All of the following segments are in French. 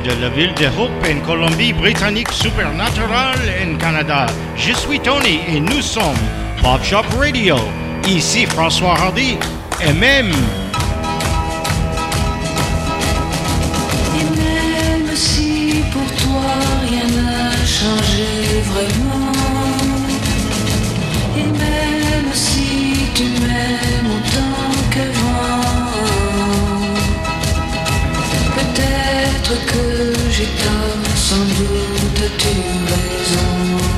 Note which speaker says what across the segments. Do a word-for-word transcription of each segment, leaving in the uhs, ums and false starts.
Speaker 1: de la ville de Hope en Colombie-Britannique, Supernatural en Canada. Je suis Tony et nous sommes Pop Shop Radio. Ici François Hardy et même...
Speaker 2: Et même si pour toi rien n'a changé vraiment, et même si tu m'aimes autant qu'avant, peut-être que j'ai tort, sans doute as-tu raison.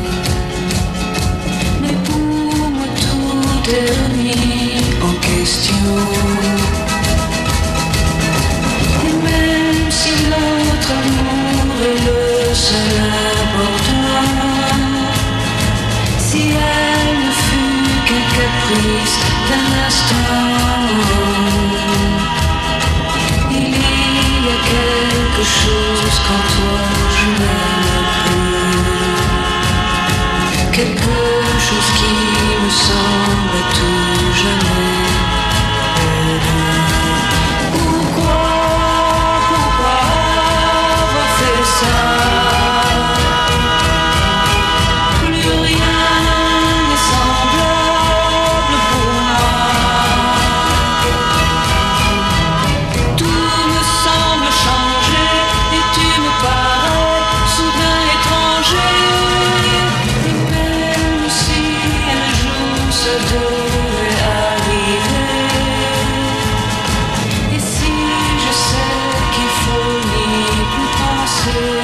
Speaker 2: Mais pour moi tout est remis en question. Et même si notre amour est le seul important, si elle ne fut qu'un caprice d'un instant, il y a quelque chose qu'en toi je n'aime plus, quelque chose qui me semble à tout jamais perdu. Pourquoi, pourquoi avoir fait ça? Plus rien n'est semblable pour moi. Tout me semble changer et tu me parais soudain étranger. Et même si un jour ça devait arriver, et si je sais qu'il faut n'y plus penser.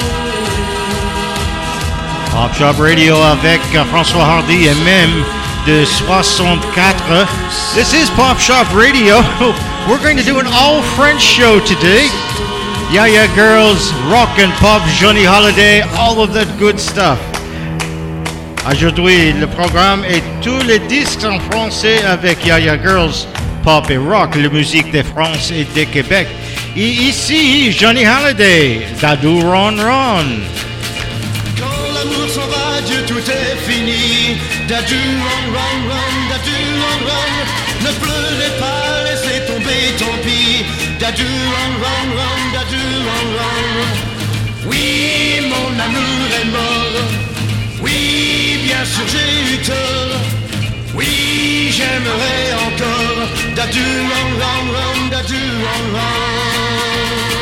Speaker 1: Pop Shop Radio avec François Hardy et même de soixante-quatre. This is Pop Shop Radio. We're going to do an all-French show today. Yaya Girls, rock and pop, Johnny Holiday, all of that good stuff. Aujourd'hui, le programme est tous les disques en français avec Yaya Girls, pop et rock, la musique de France et de Québec. Et ici, Johnny Holiday, Dadou Ron Ron.
Speaker 3: Quand l'amour s'en va, Dieu, tout est fini. Dadou, run, run, run, dadou, run, run. Ne pleurez pas, laissez tomber, tant pis. Dadou, run, run, run, dadou, run, run. Oui, mon amour est mort. Oui, bien sûr, j'ai eu tort. Oui, j'aimerais encore. Dadou, run, run, run, dadou, run, run.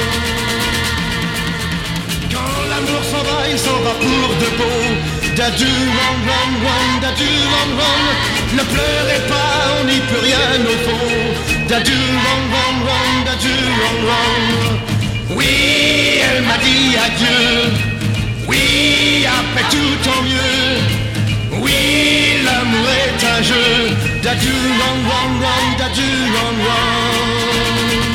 Speaker 3: Quand l'amour s'en va, il s'en va pour de beau. Dadou, run, run, run, dadou, run, run. Ne pleurez pas, on n'y peut rien au fond. Dadou, run, run, run, dadou, run, run. Oui, elle m'a dit adieu. Oui, après tout tant mieux. Oui, l'amour est un jeu. Dadou, run, run, run, dadou, run, run.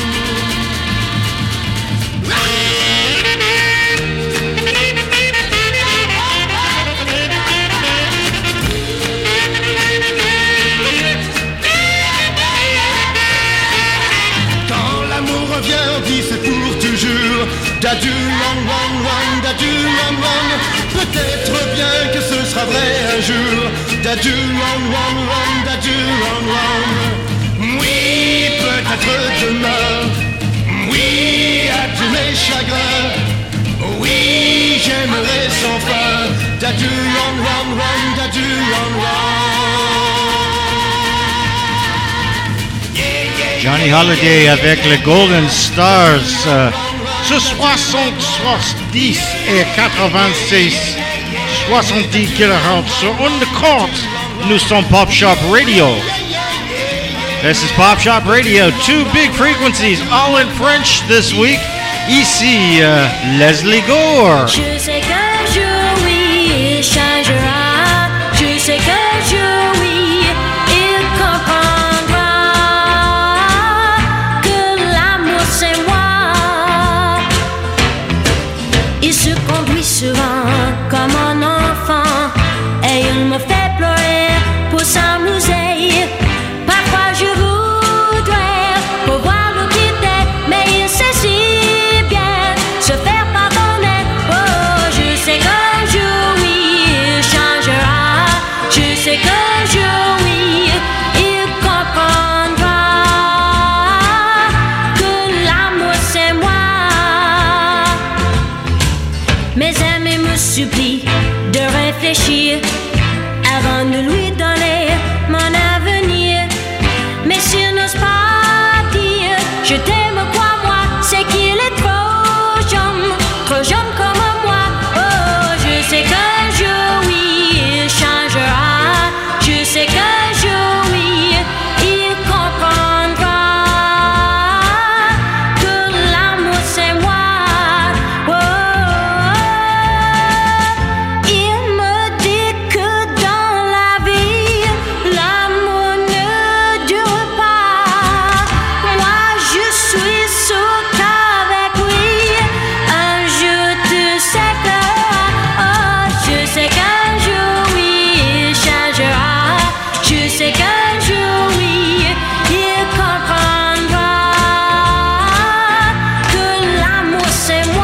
Speaker 3: Revient, on dit c'est pour toujours. Dadou, run, run, run, dadou, run, run. Peut-être bien que ce sera vrai un jour. Dadou, run, run, run, dadou, run, run. Oui, peut-être demain. Oui, adieu mes chagrins. Oui, j'aimerais sans fin. Dadou, run, run, run, dadou, run, run.
Speaker 1: Johnny Holiday avec les Golden Stars euh, sur soixante, soixante-dix et quatre-vingt-six, soixante-dix kilohertz sur Undercourt. Nous sommes Pop Shop Radio. This is Pop Shop Radio. Two big frequencies, all in French this week. Ici, euh, Leslie Gore.
Speaker 2: Je sais qu'un jour, oui, il changera. Je sais qu'un jour, oui, il comprendra. Il se conduit souvent comme un enfant et il me fait pleurer pour s'amuser. Parfois je voudrais pouvoir le quitter, mais il sait si bien se faire pardonner. Oh, je sais qu'un jour oui il changera. Je sais qu'un jour oui il comprendra que l'amour c'est moi. il me supplie de réfléchir avant de lui donner mon avenir. Mais s'il n'ose pas dire je t'aime, crois-moi, c'est qu'il est trop jeune, trop jeune comme moi. Oh, je sais qu'un jour, oui, il changera. Je sais qu'un jour, oui, il comprendra que l'amour c'est moi. Oh, il me dit que dans la vie, l'amour ne dure pas. Moi, je suis sûre qu'avec lui, un jour tu sais que, oh, je sais qu'un jour, oui, il changera. Je sais qu'un jour, oui, il comprendra que l'amour c'est moi.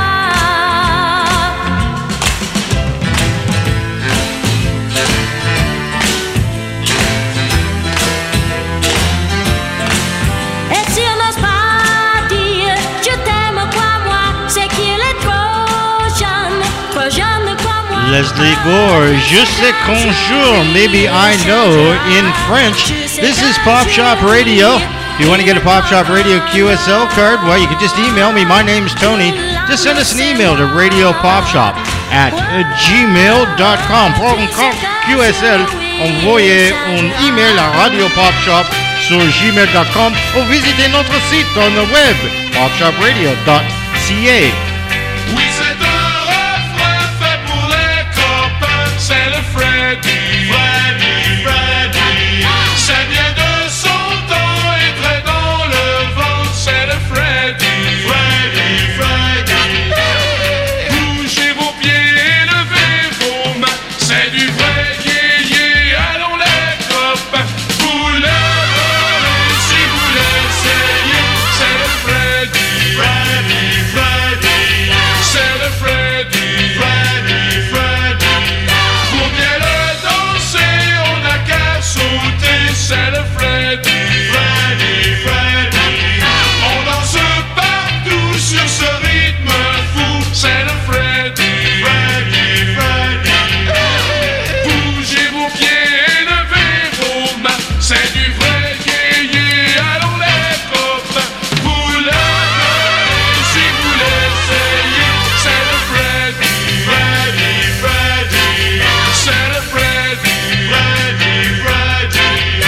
Speaker 2: Et s'il n'ose pas dire je t'aime, crois-moi, c'est qu'il est trop jeune, trop jeune, crois-moi.
Speaker 1: Leslie Gore, Je sais qu'un jour, maybe I know in French. This is Pop Shop Radio. If you want to get a Pop Shop Radio Q S L card, well, you can just email me. My name's Tony. Just send us an email to radio pop shop at gmail dot com. Pour un carte Q S L, envoyez un email à Radio Pop Shop sur gmail dot com ou visitez notre site on the web, pop shop radio dot c a.
Speaker 4: Oui, c'est un refrain fait pour les copains, c'est le Freddy, Freddy, Freddy. C'est bien de son temps et très dans le vent, c'est le Freddy, Freddy, Freddy. Bougez vos pieds et levez vos mains, c'est du vrai yé-yé, allons les copains. Vous l'avez si vous l'essayez, c'est le Freddy, Freddy, Freddy. C'est le Freddy, Freddy, Freddy. Pour bien le danser, on n'a qu'à sauter. C'est le Freddy, Freddy, Freddy. On danse partout sur ce rythme fou. C'est le Freddy, Freddy, Freddy. Bougez vos pieds et levez vos mains. C'est du vrai yé-yé, allons les copains. Vous l'avez si vous l'essayez. C'est le Freddy, Freddy, Freddy. C'est le Freddy, Freddy, Freddy.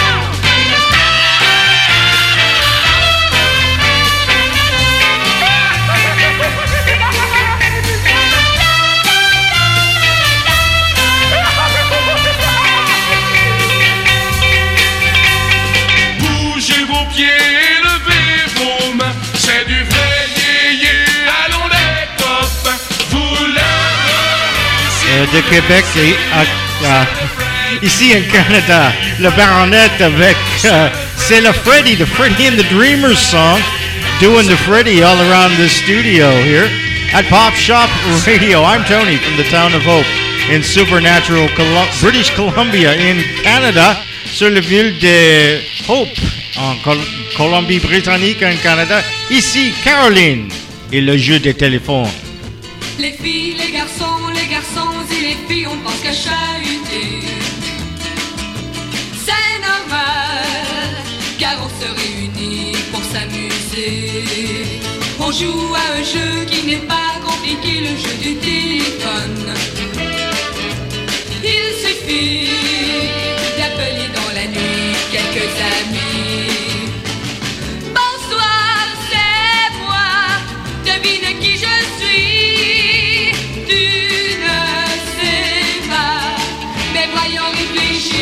Speaker 4: Bougez vos pieds et levez vos mains. C'est du vrai yé-yé, allons les copains. Vous l'avez si
Speaker 1: Euh, de
Speaker 4: vous
Speaker 1: Québec et à, à- ici en Canada, le baronet avec euh, c'est le Freddy, the Freddy and the Dreamers song, doing the Freddy all around the studio here at Pop Shop Radio. I'm Tony from the town of Hope in Supernatural, Colu- British Columbia in Canada, sur la ville de Hope en Col- Colombie-Britannique en Canada. Ici, Caroline et le jeu des téléphones.
Speaker 5: Les filles, les garçons, les garçons et les filles, on pense qu'à chahuter. C'est normal, car on se réunit pour s'amuser. On joue à un jeu qui n'est pas compliqué, le jeu du téléphone. Il suffit d'appeler dans la nuit quelques amis. Bonsoir, c'est moi, devine qui je suis. Tu ne sais pas, mais voyons réfléchir.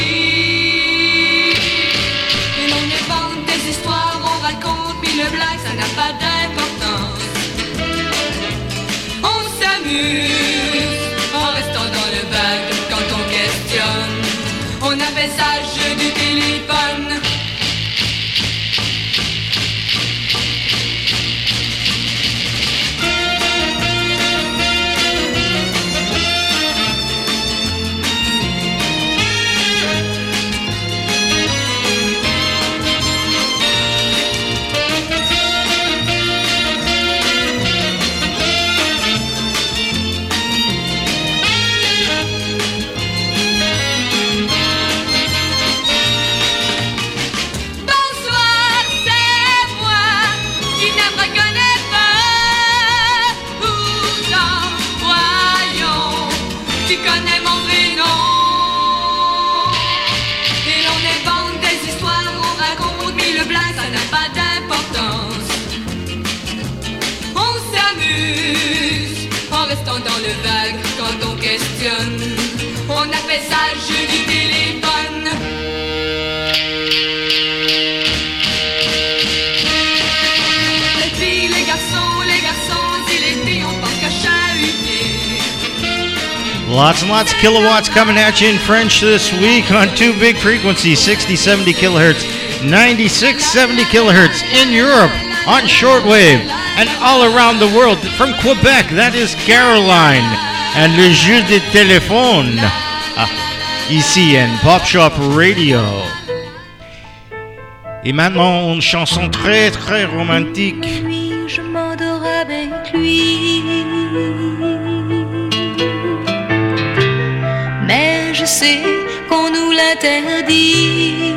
Speaker 5: Et l'on invente des histoires, on raconte, puis le blague, ça n'a pas d'importance. On s'amuse en tu connais mon prénom. Et l'on invente des histoires, on raconte mille blagues, ça n'a pas d'importance. On s'amuse en restant dans le vague quand on questionne. On appelle ça jeu du téléphone. Les filles, les garçons, les garçons et les filles, on pense qu'à chahuter.
Speaker 1: Lots and lots of kilowatts coming at you in French this week on two big frequencies, sixty seventy kilohertz, ninety-six seventy kilohertz in Europe on shortwave and all around the world. From Quebec, that is Caroline and le jeu de téléphone ah, ici en Pop Shop Radio. Et maintenant, une chanson très très romantique.
Speaker 2: Lui, je m'endors avec lui. Mais je sais qu'on nous l'interdit.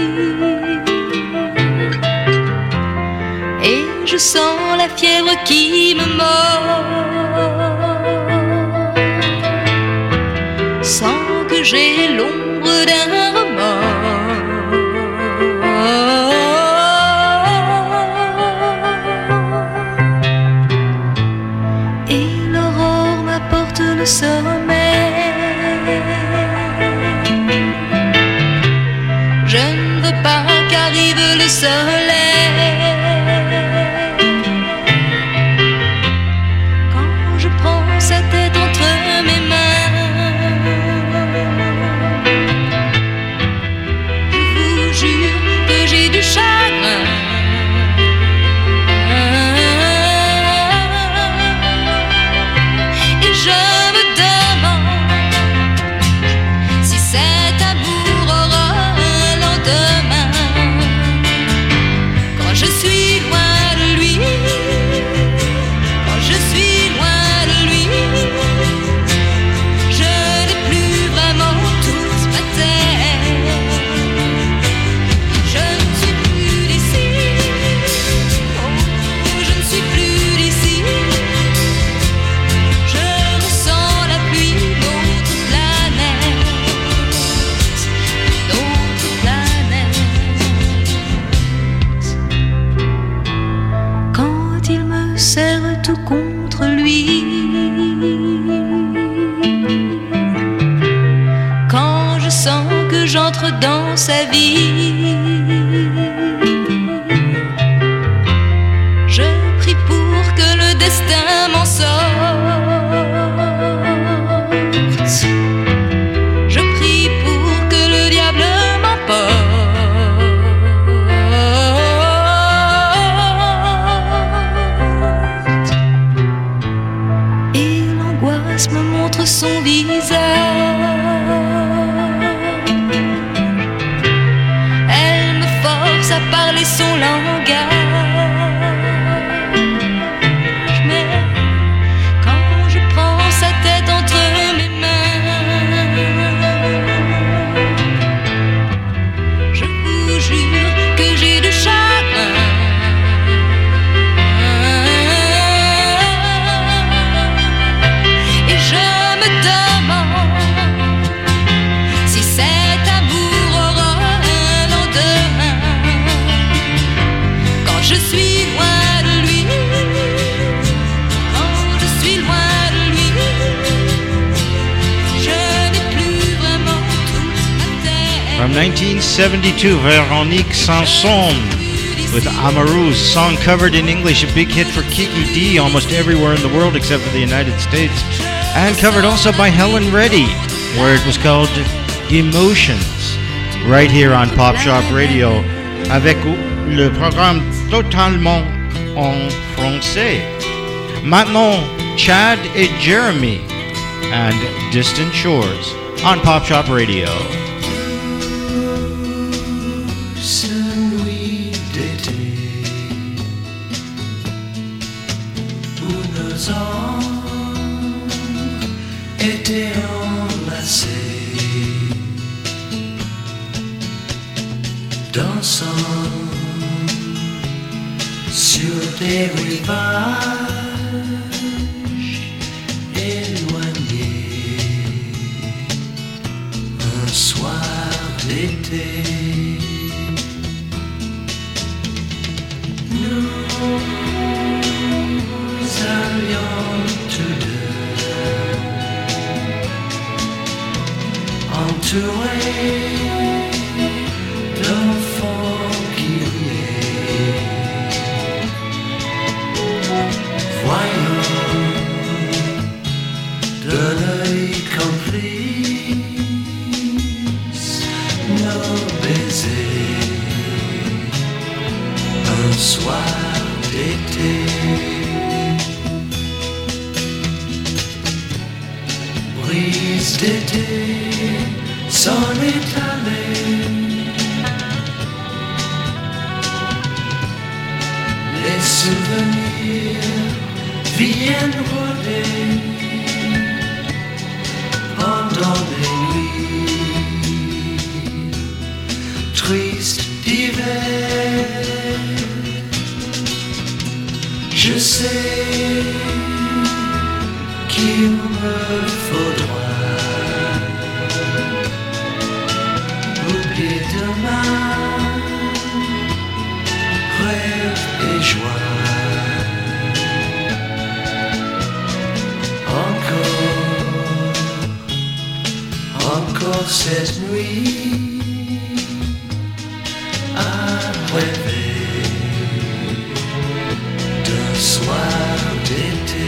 Speaker 2: Et je sens la fièvre qui me mord, sans que j'ai l'ombre d'un remords. Et l'aurore m'apporte le sommeil. Je ne veux pas qu'arrive le soleil. Quand je prends sa tête entre mes mains, je vous jure que j'ai du chagrin. Et je me demande si cet amour aura un lendemain. Quand je suis loin de lui, quand je suis loin de lui, je n'ai plus vraiment toute ma tête. Je ne suis plus d'ici, oh, je ne suis plus d'ici. Je ressens la pluie d'autres planètes, d'autres planètes. Quand il me serre tout contre lui, quand je sens que j'entre dans sa vie, je prie pour que le destin m'en sorte. Je prie pour que le diable m'emporte. Et l'angoisse me montre son visage. Elle me force à parler son langage. Mais quand je prends sa tête entre mes mains, je vous jure que j'ai du chagrin. Et je me demande si cet amour aura un lendemain. Quand je suis loin de lui, quand je suis loin de lui, je n'ai plus vraiment toute ma tête.
Speaker 1: From nineteen seventy-two, Véronique Sanson with Amoureux, song covered in English, a big hit for Kiki D almost everywhere in the world except for the United States, and covered also by Helen Reddy, where it was called Emotions, right here on Pop Shop Radio, avec le programme totalement en français. Maintenant, Chad et Jeremy and Distant Shores on Pop Shop Radio.
Speaker 3: Nuit d'été où nos âmes étaient enlacées, dansant sur des rivages éloignés. d'été. Nous allions tous deux entourés d'enfants qui riaient. Voyons de l'œil complice nos baisers un soir d'été. Brise d'été s'en est allée. Les souvenirs viennent rôder pendant les nuits tristes d'hiver. Je sais qu'il me faudra oublier demain, rêve et joie. Encore, encore cette nuit à rêver d'un soir d'été.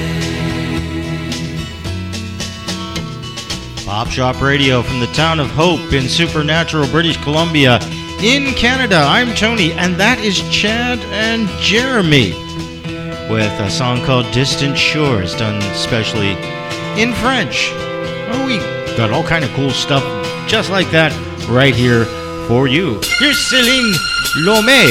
Speaker 1: Pop Shop Radio from the town of Hope in Supernatural, British Columbia, in Canada. I'm Tony, and that is Chad and Jeremy with a song called Distant Shores, done specially in French. Oh, we got all kind of cool stuff just like that right here for you. Here's Céline Lomé.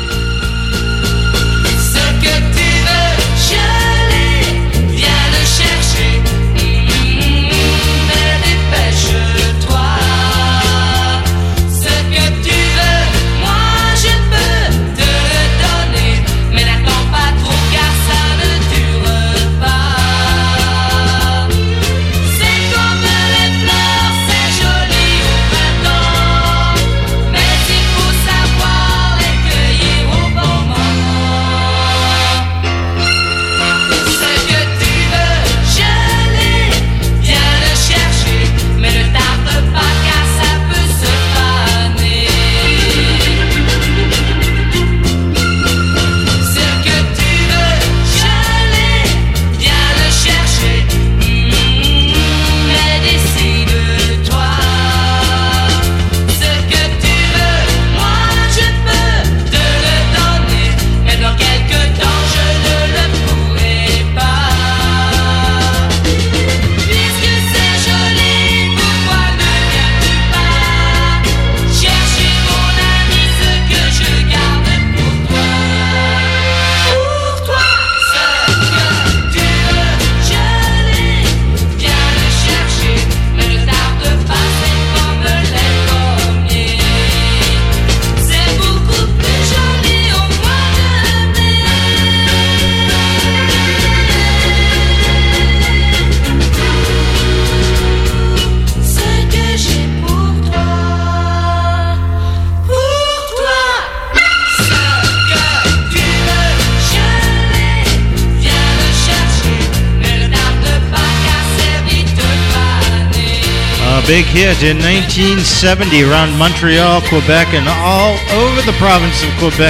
Speaker 1: Big hit in nineteen seventy around Montreal, Quebec, and all over the province of Quebec.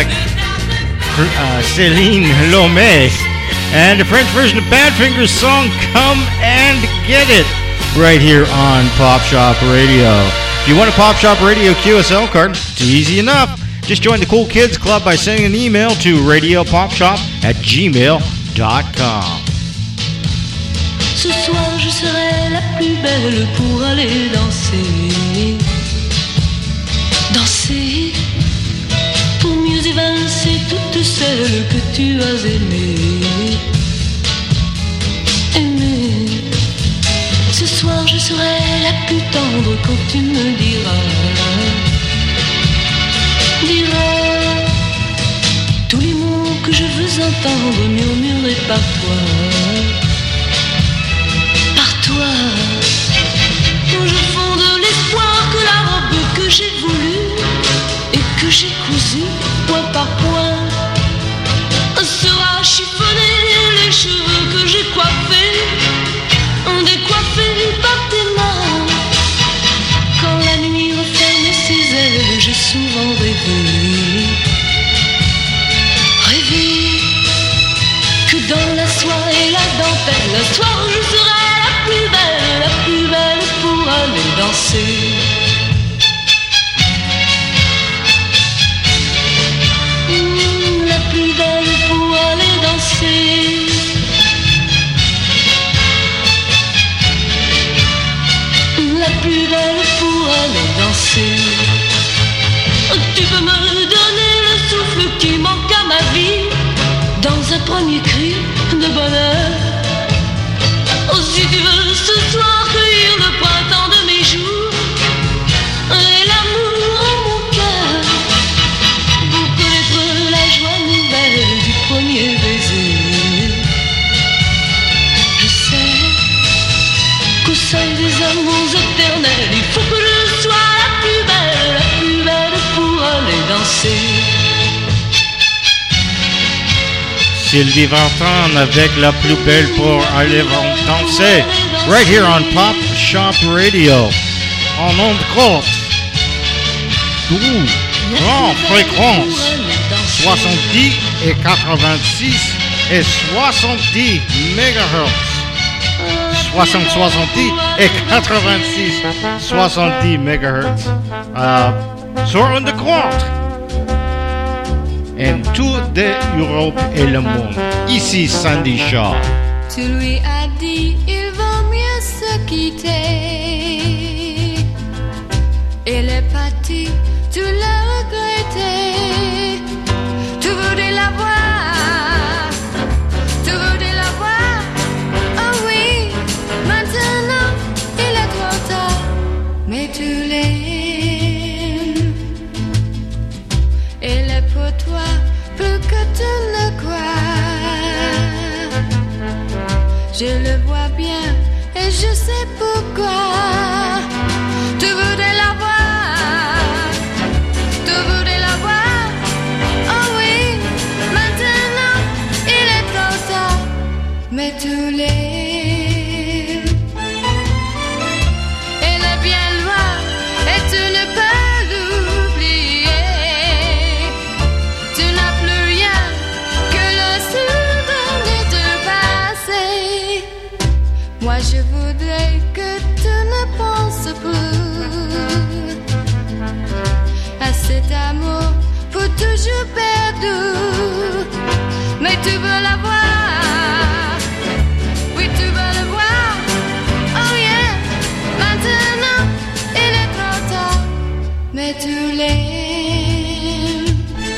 Speaker 1: Uh, Céline Lomé. And the French version of Badfinger's song, Come and Get It, right here on Pop Shop Radio. If you want a Pop Shop Radio Q S L card, it's easy enough. Just join the Cool Kids Club by sending an email to radiopopshop at gmail dot com.
Speaker 6: Ce soir je serai la plus belle pour aller danser. Danser pour mieux évincer toutes celles que tu as aimées. Aimées. Ce soir je serai la plus tendre quand tu me diras. Diras tous les mots que je veux entendre murmurés par toi. Toi, je fonde l'espoir que la robe que j'ai voulu shampoing sera chiffonné, les cheveux que j'ai coiffés, décoiffés par tes mains. Quand la nuit referme ses ailes, j'ai souvent rêvé, rêvé que dans la soie et la dentelle, un soir je serai la plus belle, la plus belle pour aller danser. Mmh, la plus belle pour aller danser. La plus belle pour aller danser. Tu peux me donner le souffle qui manque à ma vie dans un premier cri de bonheur. Oh, si tu veux ce soir cueillir le printemps de mes jours et l'amour en mon cœur, pour connaître la joie nouvelle du premier baiser. Je sais qu'au seuil des amours éternels, il faut que je sois la plus belle, la plus belle pour aller danser.
Speaker 1: Sylvie Vartan avec la plus belle pour aller danser. Right here on Pop Shop Radio. En ondes courtes. douze, grande fréquence. soixante-dix et quatre-vingt-six et soixante-dix mégahertz. soixante, soixante-dix et quatre-vingt-six, soixante-dix mégahertz. Uh, sur ondes courtes. En toute l'Europe et le monde. Ici Sandy Shaw.
Speaker 5: Tu lui as dit il vaut mieux se quitter. Il est parti, tu l'as regretté. Tu voulais la voir, tu voulais la voir. Oh oui, maintenant il est trop tard, mais tu l'aimes. Il est pour toi plus que tu ne crois. Je le vois bien et je sais pourquoi. Tu voudrais la voir, tu voudrais la voir. Oh oui, maintenant il est trop tard, mais tu l'aimes. Elle est bien loin et tu ne peux l'oublier. Tu n'as plus rien que le souvenir du passé. Moi je voudrais que tu ne penses plus à cet amour pour toujours perdu. Mais tu veux la voir, oui tu veux le voir. Oh yeah, maintenant il est trop tard, mais tu l'aimes.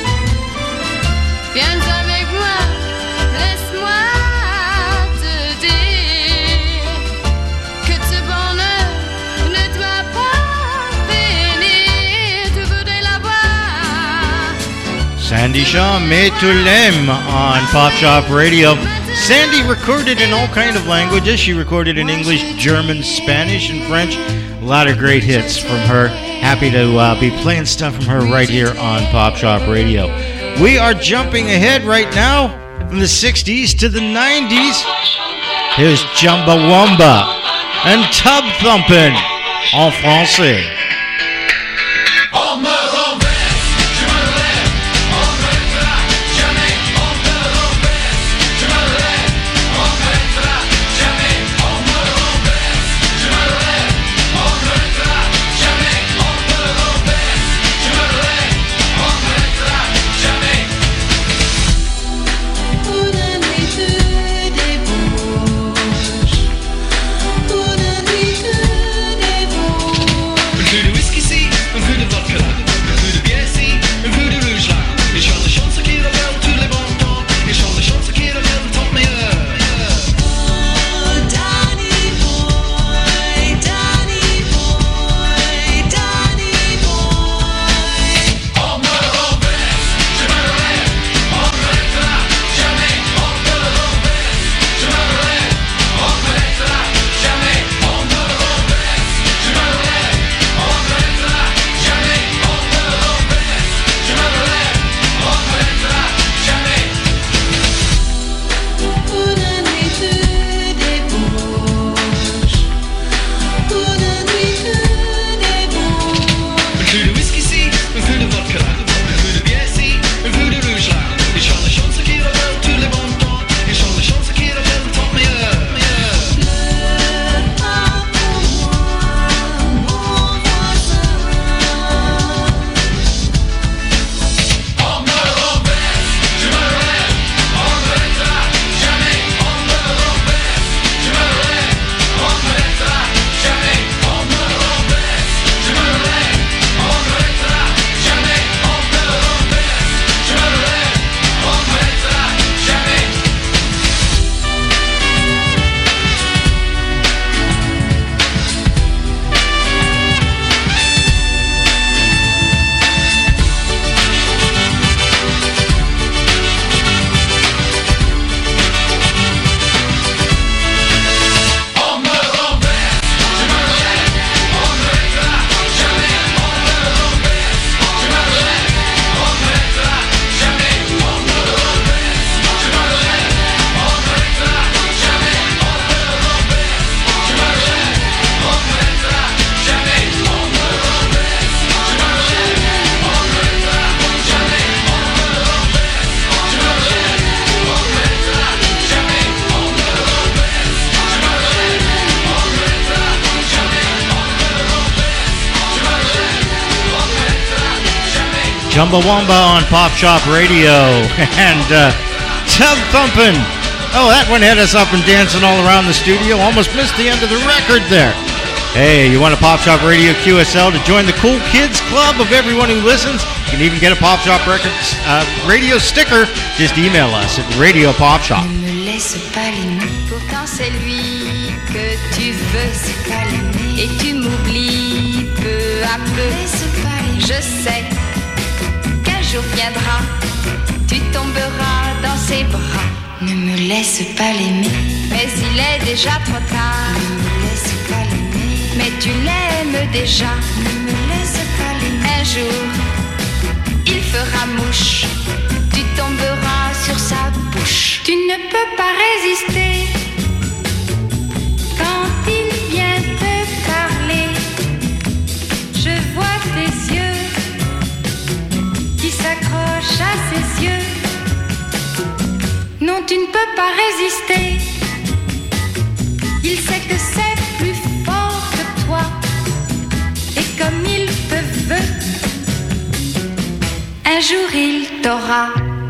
Speaker 5: Viens avec moi, laisse-moi te dire que ce bonheur ne doit pas finir. Tu voudrais la voir.
Speaker 1: Sandy Shaw, mais tu l'aimes on Pop Shop Radio. Sandy recorded in all kind of languages. She recorded in English, German, Spanish, and French. A lot of great hits from her. Happy to uh, be playing stuff from her right here on Pop Shop Radio. We are jumping ahead right now from the sixties to the nineties. Here's Chumbawamba and Tub Thumpin' en français.
Speaker 4: On me renverse, je me lève, on me mettra jamais. On me renverse, je me lève, on me mettra jamais. On me renverse, je me lève, on me mettra jamais. On me renverse, je me lève, on me mettra jamais.
Speaker 6: Une nuit te débauche, une nuit te débauche.
Speaker 1: Chumbawamba on Pop Shop Radio. And uh, Tub Thumpin'. Oh, that one had us up and dancing all around the studio. Almost missed the end of the record there. Hey, you want a Pop Shop Radio Q S L to join the cool kids club of everyone who listens? You can even get a Pop Shop Records uh, radio sticker. Just email us at Radio Pop Shop.
Speaker 7: Ne me laisse pas l'aimer. Pourtant c'est lui que tu veux. C'est pas l'aimer. Et tu m'oublies peu à peu. Je sais qu'un jour viendra, tu tomberas dans ses bras. Ne me laisse pas l'aimer. Mais il est déjà trop tard. Ne me laisse pas l'aimer. Mais tu l'aimes déjà. Ne me laisse pas l'aimer. Un jour, il fera mouche. Tu tomberas sur sa bouche. Tu ne peux pas résister quand il vient te parler. Je vois tes yeux qui s'accrochent à ses yeux. Non, tu ne peux pas résister. Il sait que c'est plus fort que toi. Et comme il te veut, un jour il t'aura.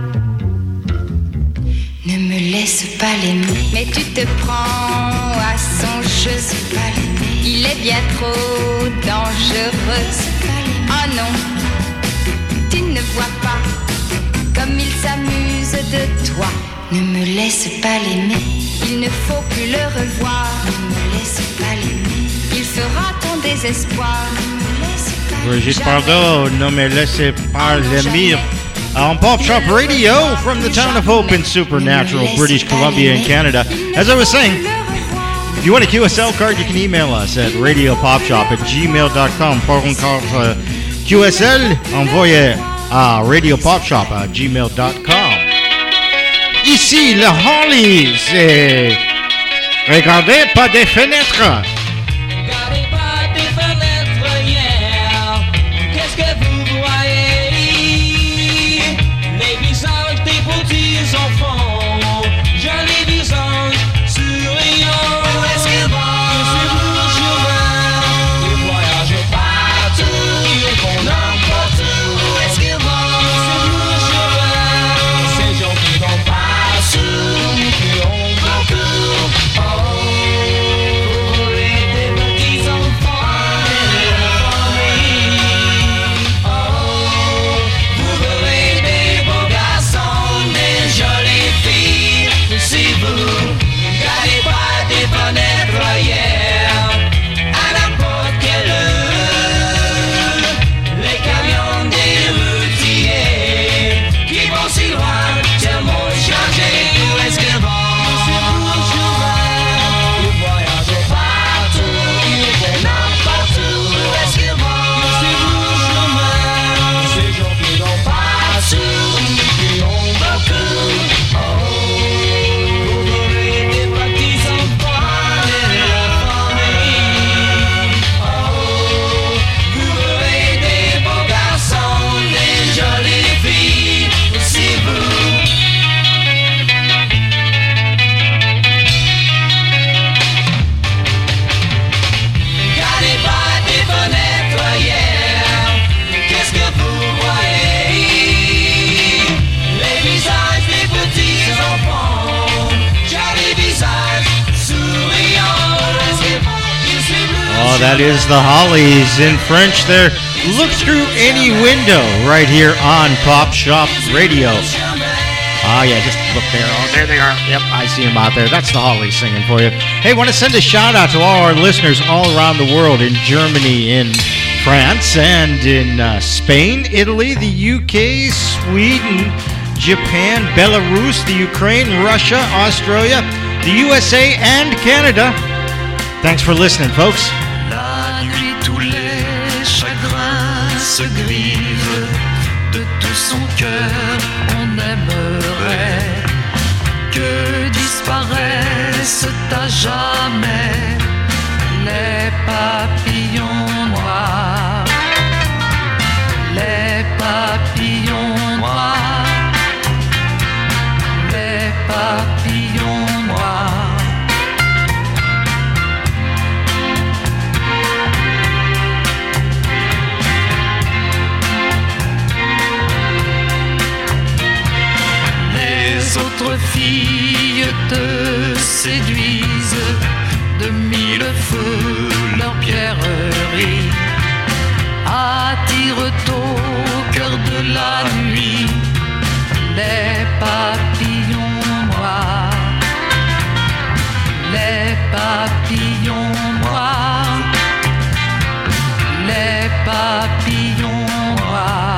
Speaker 7: Ne me laisse pas l'aimer. Mais tu te prends à son jeu. C'est pas l'aimer. Il est bien trop dangereux. C'est pas l'aimer. Oh non, tu ne vois pas comme il s'amuse de toi. Ne me laisse pas l'aimer. Il ne faut plus le revoir. Ne me laisse pas l'aimer. Il fera ton désespoir. Ne me laisse pas l'aimer.
Speaker 1: Brigitte Bardot, Ne me laissez pas l'aimer. On Pop Shop Radio from the town of Hope in Supernatural, British Columbia in Canada. As I was saying, if you want a Q S L card, you can email us at radiopopshop at gmail dot com. Pour une carte uh, Q S L, envoyez à radiopopshop à gmail dot com. Ici, le Hollies, et regardez pas des fenêtres.
Speaker 8: Regardez pas des fenêtres, yeah. Qu'est-ce que vous voyez? Les visages des petits enfants, jolis visages souriants. Où est-ce qu'ils vont? C'est vous, chemin. Ils voyagent partout, ils vont n'importe où. Où est-ce qu'ils vont? C'est vous, chemin. Ces gens qui n'ont pas qui ont beaucoup. Oh, pour les petits enfants et leur famille. Oh, vous verrez des beaux garçons, des jolies filles. Si vous regardez pas des fenêtres hier, à n'importe quelle heure, les camions des routiers qui vont si loin, tellement chargés. Où est-ce qu'ils vont? C'est pour chemin. Ils voyagent partout, ils vont n'importe où. Où est-ce qu'ils vont? C'est pour chemin. Ces gens qui n'ont pas su, qui ont beaucoup. Oh, vous verrez des petits enfants et leur famille. Oh, vous verrez des beaux garçons, des jolies filles. Si vous regardez pas des fenêtres, yeah. Qu'est-ce que vous voyez? Les visages des petits enfants, jolis visages souriants.
Speaker 1: Oh, that is the Hollies in French there. Look through any window right here on Pop Shop Radio. Oh, yeah, just look there. Oh, there they are. Yep, I see them out there. That's the Hollies singing for you. Hey, want to send a shout out to all our listeners all around the world, in Germany, in France, and in uh, Spain, Italy, the U K, Sweden, Japan, Belarus, the Ukraine, Russia, Australia, the U S A, and Canada. Thanks for listening, folks.
Speaker 3: La nuit, tous les chagrins se grivent. De tout son cœur, on aimerait que disparaissent à jamais les papillons noirs. Les papillons noirs. Les papillons.
Speaker 9: les autres filles te séduisent de mille feux leur pierrerie attire au cœur de la nuit les papillons noirs, les papillons noirs, les papillons noirs.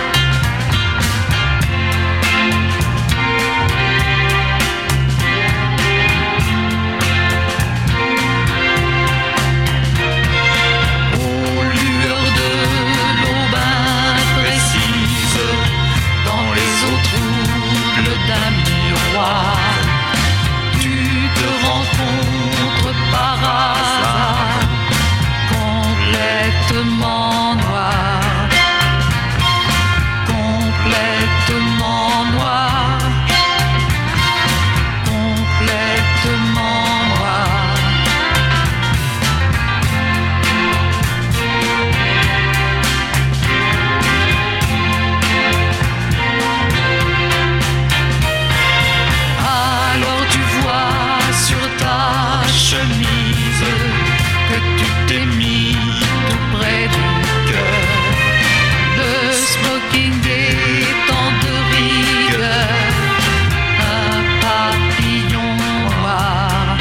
Speaker 9: Tu te rencontres par hasard, complètement noir, complètement noir, complètement noir. Chemise que tu t'es mis tout près du cœur, le smoking étant de rigueur, un papillon noir,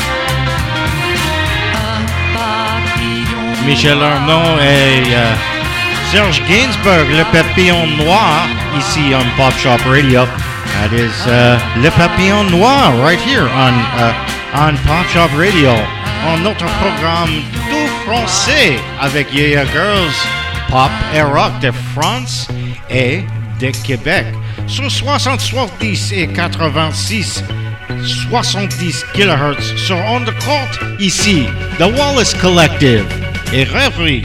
Speaker 9: un papillon
Speaker 1: Michel Arnaud et uh, Serge Gainsbourg, le papillon noir, ici on Pop Shop Radio. That is uh, Le Papillon Noir right here on uh, on Pop Shop Radio, en notre programme tout français avec Yeah Girls, pop et rock de France et de Québec. Sur soixante-dix et quatre-vingt-six, soixante-dix kilohertz sur onde courte, ici, The Wallace Collective et Rêverie.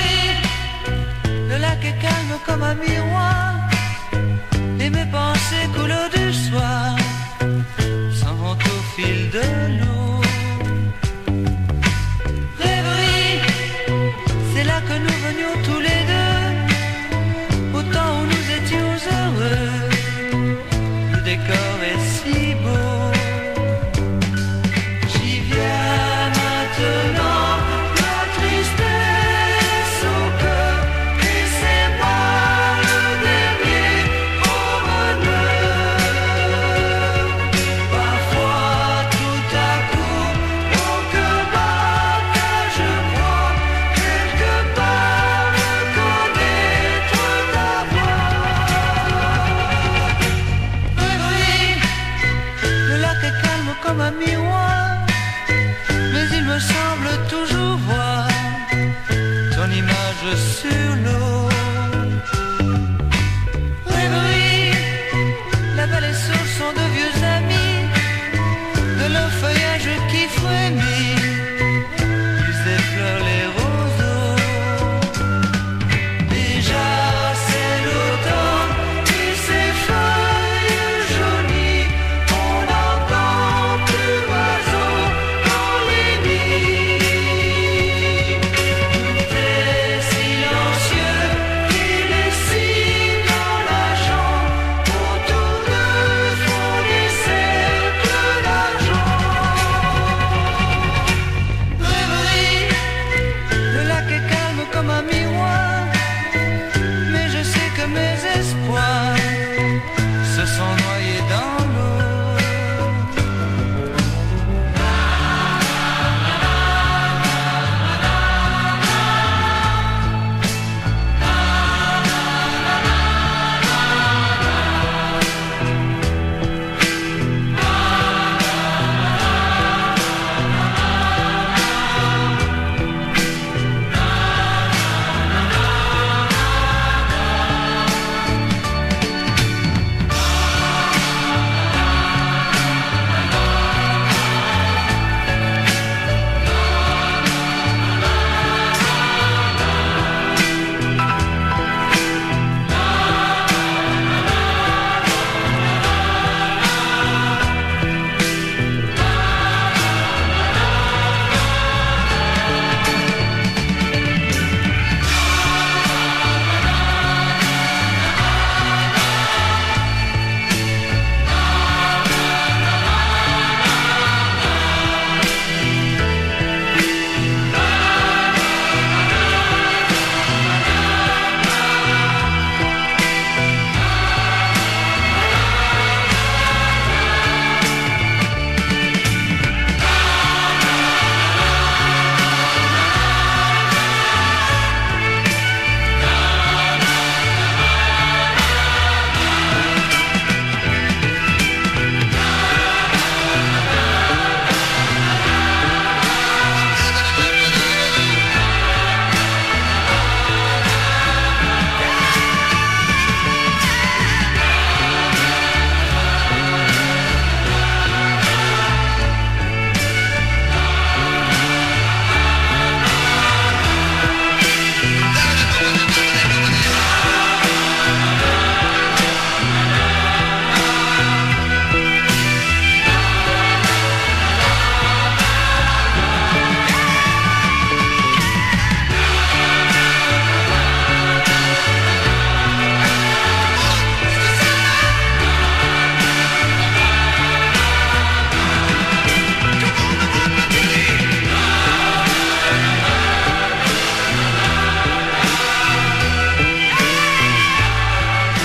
Speaker 9: Le lac est calme comme un miroir, et mes pensées couleur du soir s'en vont au fil de l'eau. Rêverie, c'est là que nous venions tous les deux, au temps où nous étions heureux. Le décor est si beau, j'y viens maintenant, la tristesse au cœur, et c'est moi le dernier promeneur. Parfois tout à coup, mon cœur bat, car je crois quelque part reconnaître ta voix. Rêverie, le lac est calme comme un miroir, mais il me semble toujours voir ton image sur l'eau. Rêverie, la belle et sourd sont de vieux amis, de leur feuillage qui frémit, ils effleurent les roseaux. Déjà c'est l'automne, et ses feuilles jaunies, on n'entend plus l'oiseau dans les nids. Tout est silencieux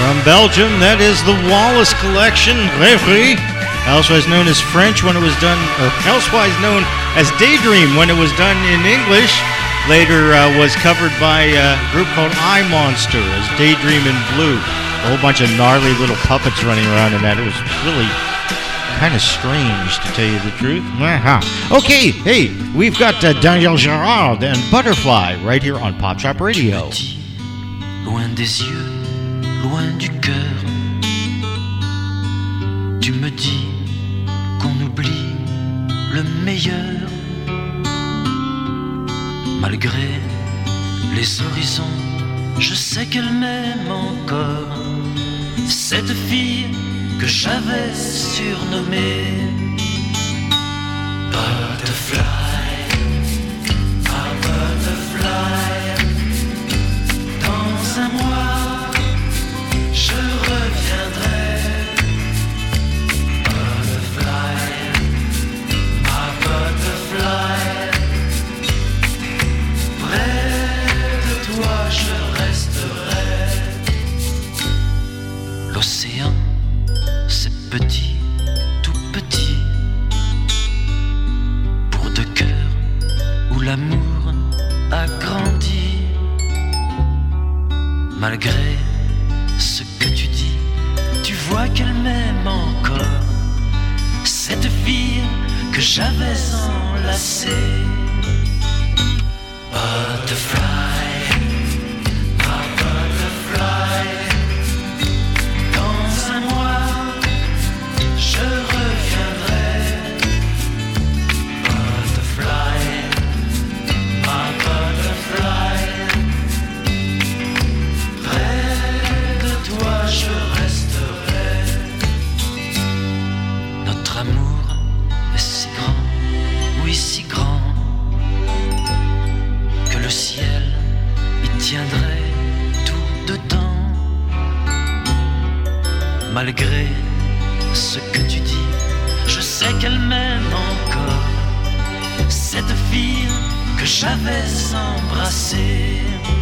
Speaker 1: From Belgium, that is the Wallace Collection, Rêverie, elsewise known as French when it was done, or elsewise known as Daydream when it was done in English. Later uh, was covered by a group called I Monster as Daydream in Blue. A whole bunch of gnarly little puppets running around in that. It was really kind of strange, to tell you the truth. Uh-huh. Okay, hey, we've got uh, Daniel Gerard and Butterfly right here on Pop Shop Radio.
Speaker 10: Petit, loin des yeux, loin du cœur, tu me dis qu'on oublie le meilleur. Malgré les horizons, je sais qu'elle m'aime encore. Cette fille que j'avais surnommée Butterfly, ah Butterfly. Dans un mois, je reviendrai. Butterfly, ma Butterfly. Je resterai. L'océan, c'est petit, tout petit, pour deux cœurs où l'amour a grandi. Malgré ce que tu dis, tu vois qu'elle m'aime encore. Cette fille que j'avais enlacée. Butterfly. Malgré ce que tu dis, je sais qu'elle m'aime encore. Cette fille que j'avais embrassée.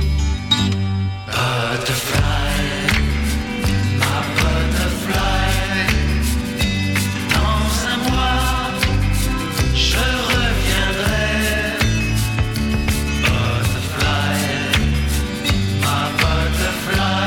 Speaker 10: Butterfly, ma Butterfly. Dans un mois, je reviendrai. Butterfly, ma Butterfly.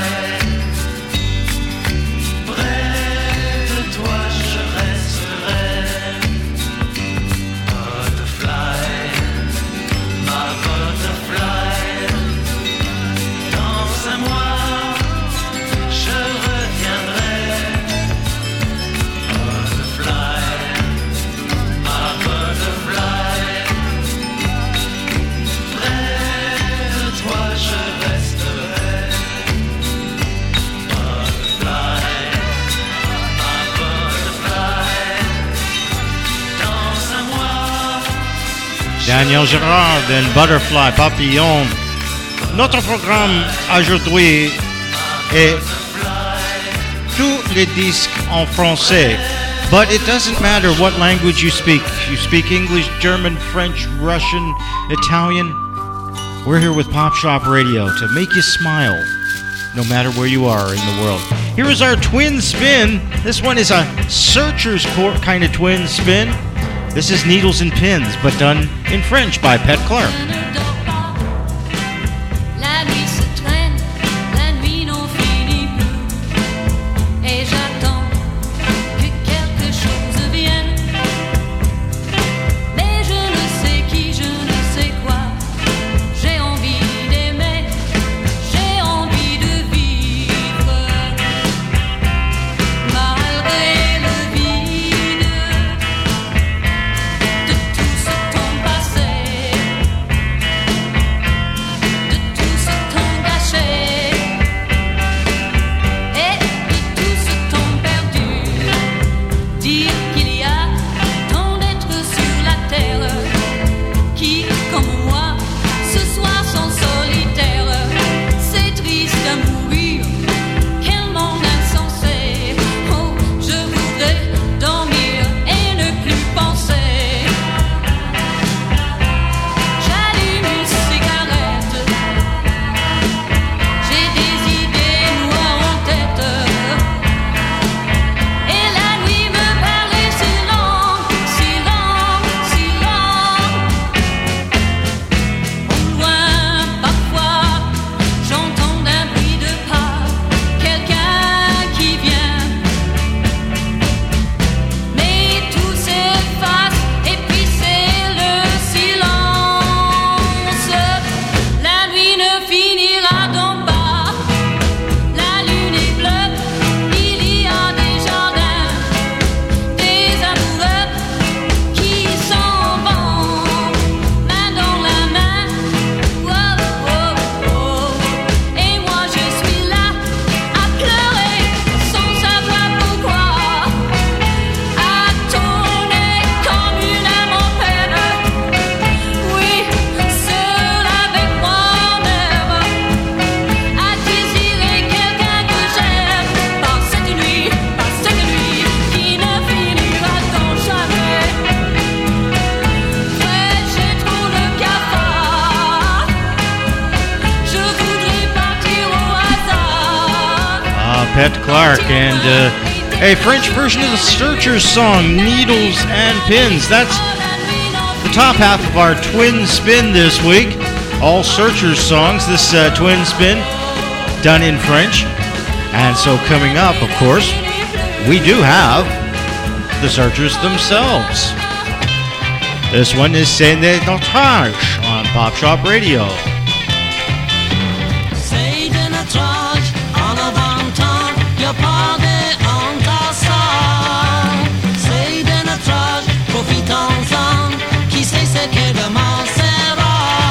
Speaker 1: Daniel Gerard and Butterfly, Papillon. Notre programme aujourd'hui est tous les disques en français. But it doesn't matter what language you speak. You speak English, German, French, Russian, Italian. We're here with Pop Shop Radio to make you smile no matter where you are in the world. Here is our twin spin. This one is a Searchers Court kind of twin spin. This is Needles and Pins, but done in French by Pat Clark.
Speaker 2: Malgré le vide de tout ce temps passé.
Speaker 1: Pat Clark, and uh, a French version of the Searchers song, Needles and Pins. That's the top half of our twin spin this week. All Searchers songs, this uh, twin spin, done in French. And so coming up, of course, we do have the Searchers themselves. This one is C'est de notre âge on Pop Shop Radio.
Speaker 6: C'est de notre âge, en a vingt ans, y'a pas de honte à ça. C'est de notre âge, profitons-en, qui sait ce que demain sera.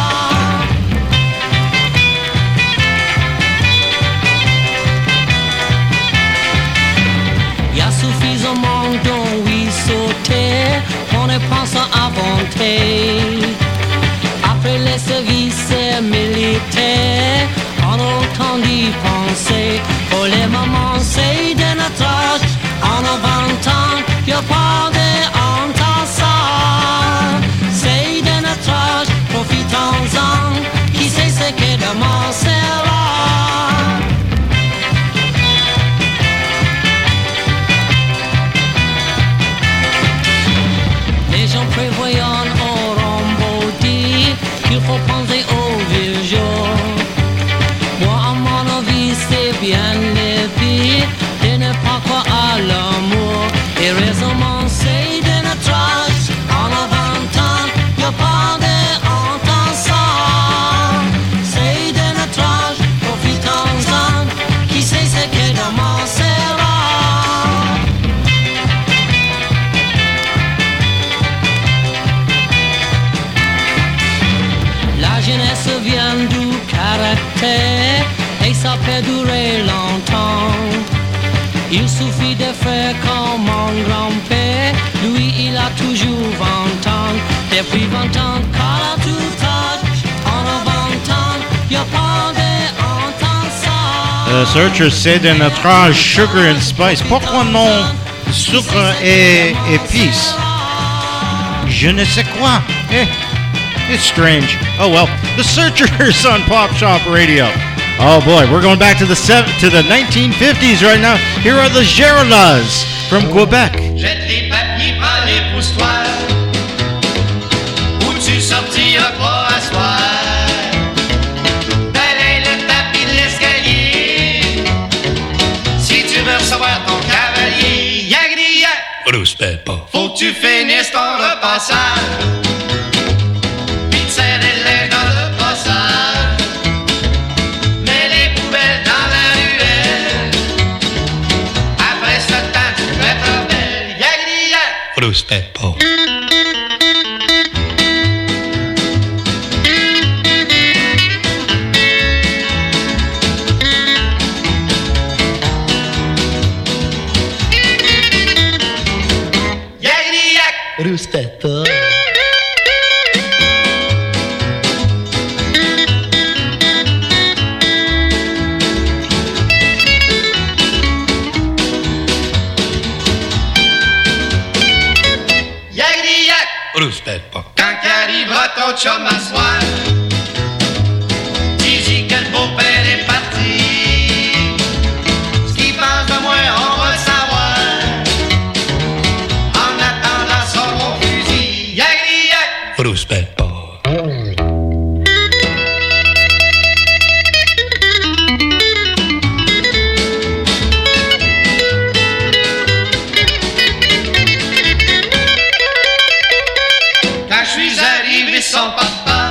Speaker 6: Y'a suffisamment d'eau, oui, sauter, on ne pense à inventer. Après les services militaires, on a le temps d'y penser. Pour les moments, c'est de notre âge, on a vingt ans, y'a pas de honte à ça. C'est de notre âge, profitons-en, qui sait ce que demain sera. Les gens prévoyants auront dit qu'il faut penser au vieux jour. Moi, à mon avis, c'est bien l'épi de ne pas croire à l'amour. Et raisonnement, c'est de notre âge, on a vingt ans, y'a pas de honte à ça. C'est de notre âge, profitons-en, qui sait ce que demain sera. La jeunesse vient du caractère et ça peut durer longtemps. Il suffit de faire comme mon grand-père, lui il a toujours vingt ans. Depuis vingt ans, car à tout âge, on a vingt ans, y'a pas de honte à ça.
Speaker 1: The Searchers, c'est de notre âge, Sugar and Spice. Pourquoi non sucre et épices? Je ne sais quoi. Eh, it's strange. Oh well, the Searchers on Pop Shop Radio. Oh boy, we're going back to the seven, to the nineteen fifties right now. Here are the Gérolas from Quebec.
Speaker 3: Jette les papiers, prends les poussoirs, où tu sortiras pas à soir. Balaye le tapis de l'escalier, si tu veux recevoir ton cavalier. Yagri yak,
Speaker 10: Rouspète pas.
Speaker 3: faut que tu finisses ton repassage, puis te serrer l'air dans le passage. Mets les poubelles dans la ruelle, après ce temps tu fais ta belle. Yagri yak,
Speaker 10: Rouspète pas.
Speaker 3: yagri yak.
Speaker 10: Rouspète pas.
Speaker 3: Yagri yak.
Speaker 10: Rouspète pas.
Speaker 3: Quand qu'arrivera ton chum à soir, dis-y que le beau-père est parti. Ce qu'il pense de moi, on va le savoir. En attendant son gros fusil, yagri yak.
Speaker 10: Rouspète pas.
Speaker 3: Quand je suis arrivé, son papa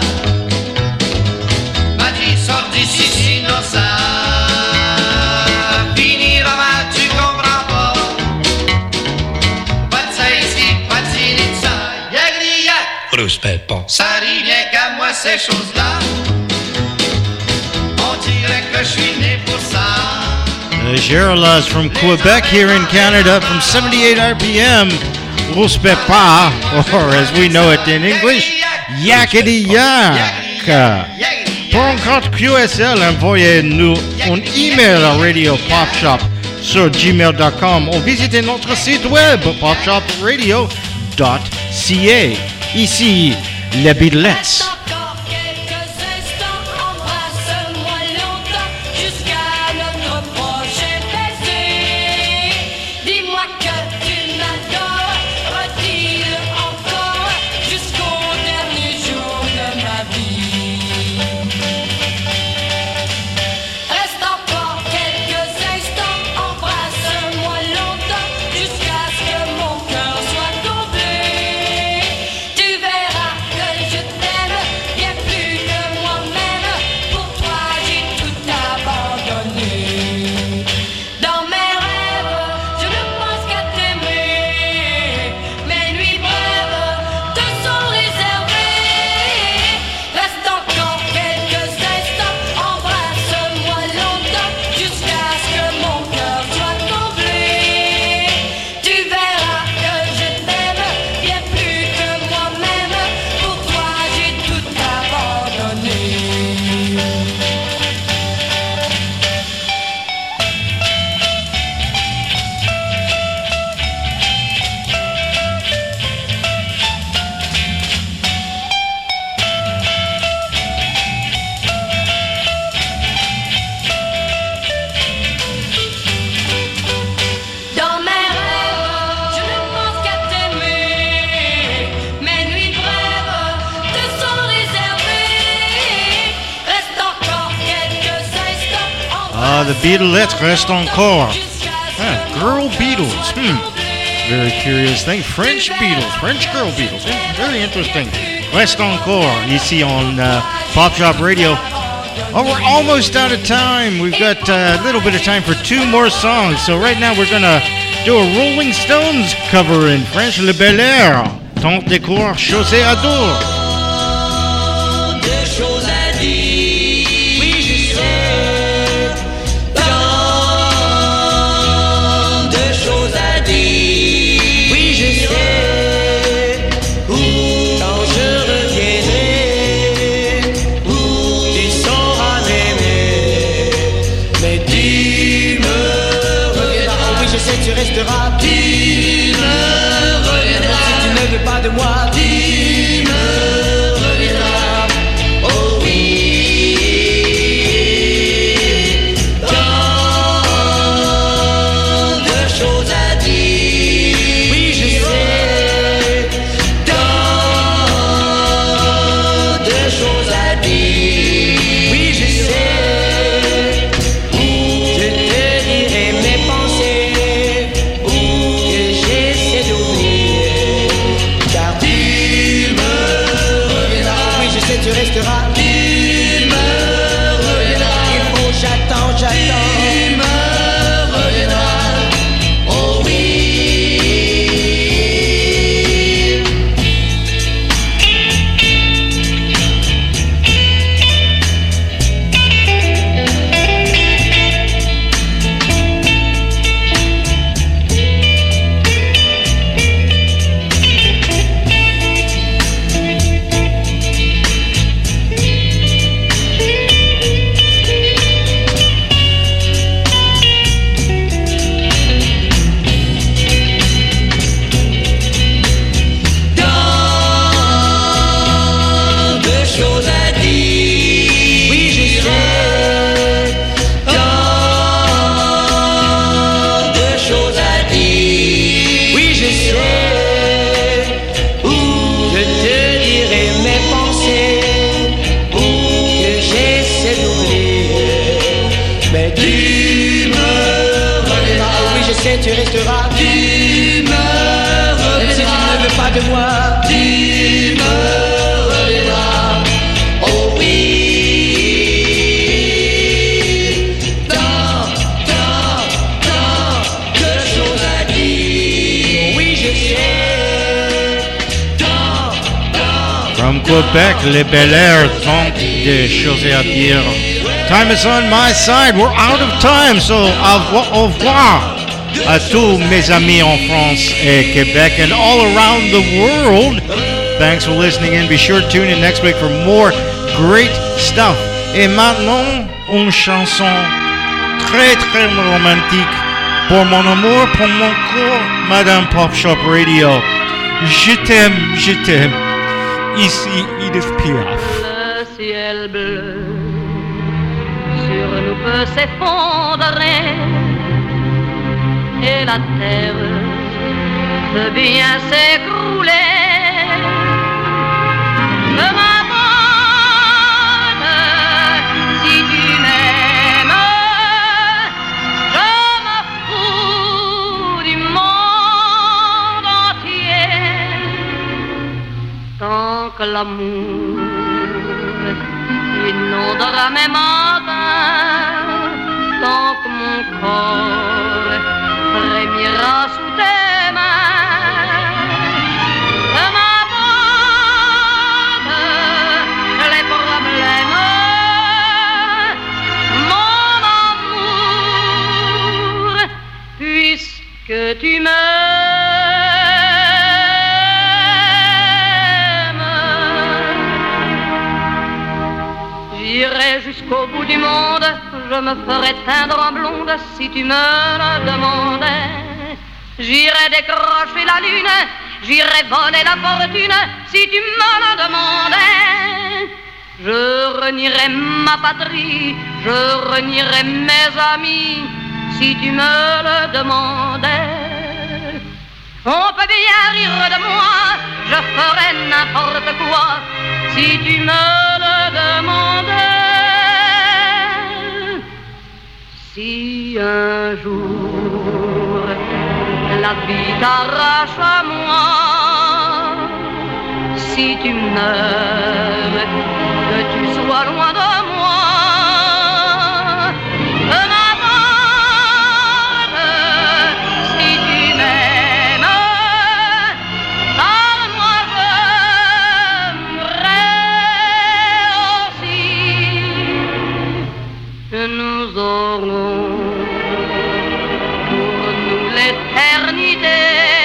Speaker 3: m'a dit sors d'ici sinon ça finira mal, tu comprends pas. Pas de ça ici, pas de ci ni de ça, yagri yak.
Speaker 10: Rouspète pas.
Speaker 3: Ça arrive bien qu'à moi ces choses-là, on dirait que je suis né pour ça.
Speaker 1: The Gérolas from Quebec here in Canada from seventy-eight R P M. Rouspète pas, or as we know it in English, yakety yak. Pour un compte Q S L, envoyez-nous un email à Radio Pop Shop sur gmail dot com ou visitez notre site web pop shop radio dot c a. Ici, les Beatles.
Speaker 6: Encore quelques instants, embrasse-moi longtemps jusqu'à notre prochain baiser.
Speaker 1: Ah, the Beatlettes reste encore. Ah, girl Beatles. Hmm. Very curious thing. French Beatles. French girl Beatles. Very interesting. Reste encore ici on uh, Pop Shop Radio. Oh, we're almost out of time. We've got uh, a little bit of time for two more songs. So right now we're going to do a Rolling Stones cover in French. Le Bel Air. Tant de cours, chaussée à dos.
Speaker 8: Deux choses à dire. Oui, je sais. Tant de choses à dire. Oui, je sais. Quand je reviendrai, tu sauras m'aimer. Mais tu me reviendras. Oui, je sais, tu resteras. Tu me reviendras. Si tu ne veux pas de moi, tu me reviendras. Oh oui. Tant de choses à dire. Oui, je sais. Tant de choses à dire. Oui, je sais. Je te dirai mes pensées que j'essaie d'oublier. Car tu me reviendras. Oui, je sais, tu resteras. Tu me reviendras. Il faut, j'attends, j'attends. Tu me reviendras. Oh oui. Tant de choses à dire. Oui, je sais. Tant de choses à dire. Oui, je sais. Je te dirai mes pensées que j'essaie d'oublier. Mais tu me reviendras. Oui, je sais, tu resteras. Tu me reviendras. Si tu ne veux pas de moi, tu me reviendras. Oh oui. Tant, tant, tant de choses à dire. Oui, je sais. Tant, tant.
Speaker 1: From Quebec, Le Bel Air, tant de choses à dire. Time is on my side. We're out of time, so au revoir- au revoir à tous mes amis en France et Quebec and all around the world. Thanks for listening in. Be sure to tune in next week for more great stuff. Et maintenant, une chanson très très romantique pour mon amour, pour mon corps, Madame Pop Shop Radio. Je t'aime, je t'aime. Ici, Edith Piaf.
Speaker 6: Le ciel bleu sur nous peut s'effondrer et la terre peut bien s'écrouler. Ne m'abandonne si tu m'aimes. Je me fous du monde entier tant que l'amour inondera mes matins, tant que mon corps frémira sous tes mains. Ne m'abandonne les problèmes, mon amour, puisque tu m'aimes. J'irai jusqu'au bout du monde, je me ferai teindre en blonde si tu me le demandais. J'irai décrocher la lune, j'irai voler la fortune si tu me le demandais. Je renierai ma patrie, je renierai mes amis si tu me le demandais. On peut bien rire de moi, je ferai n'importe quoi si tu me le demandais. Si un jour la vie t'arrache à moi, si tu meurs, que tu sois loin de moi, que m'importe si tu m'aimes, car moi j'aimerais aussi que nous aurons pour nous l'éternité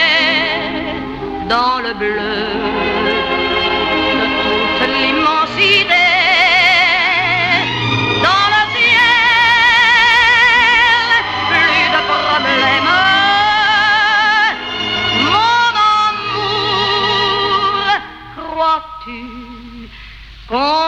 Speaker 6: dans le bleu de toute l'immensité, dans le ciel, plus de problèmes. Mon amour, crois-tu qu'on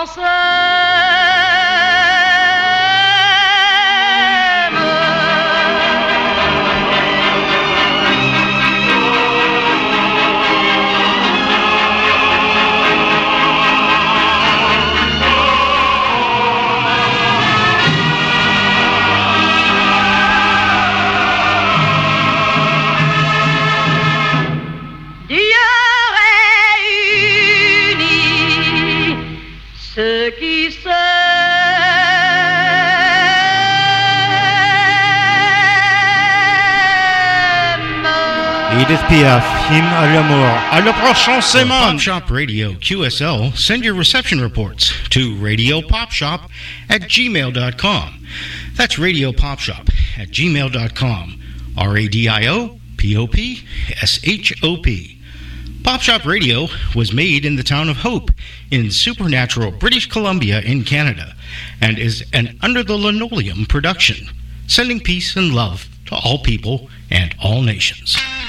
Speaker 1: Edith Piaf, Hymne à l'amour. À le prochain semaine.
Speaker 11: Pop Shop Radio Q S L, send your reception reports to radio pop shop at gmail dot com. That's radio pop shop at gmail dot com. R A D I O P O P S H O P. Pop Shop Radio was made in the town of Hope in supernatural British Columbia in Canada and is an Under the Linoleum production, sending peace and love to all people and all nations.